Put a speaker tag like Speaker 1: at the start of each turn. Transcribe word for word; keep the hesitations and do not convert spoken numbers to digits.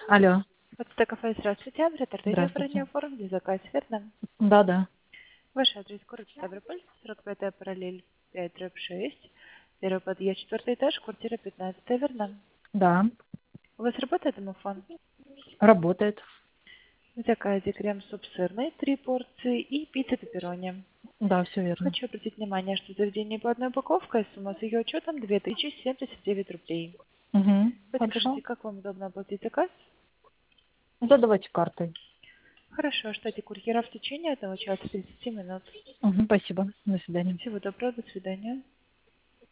Speaker 1: Алло,
Speaker 2: Вот кафе, здравствуйте. Оператор
Speaker 1: здравствуйте.
Speaker 2: оформления оформили заказ, верно?
Speaker 1: Да, да,
Speaker 2: Ваш адрес город Ставрополь, сорок пятая параллель, пять дробь шесть. Первый подъезд, четвертый этаж, квартира пятнадцать, верно?
Speaker 1: да,
Speaker 2: У вас работает домофон?
Speaker 1: работает.
Speaker 2: В заказе крем-суп сырный, три порции и пицца пепперони.
Speaker 1: Да, все верно.
Speaker 2: Хочу обратить внимание, что заведение по одной упаковке, сумма с ее учетом две тысячи семьдесят девять рублей.
Speaker 1: Угу, хорошо.
Speaker 2: Подскажите, как вам удобно оплатить заказ?
Speaker 1: Да, давайте картой.
Speaker 2: Хорошо, ждите курьера в течение одного часа тридцати минут.
Speaker 1: Угу, спасибо. До свидания.
Speaker 2: Всего доброго, до свидания.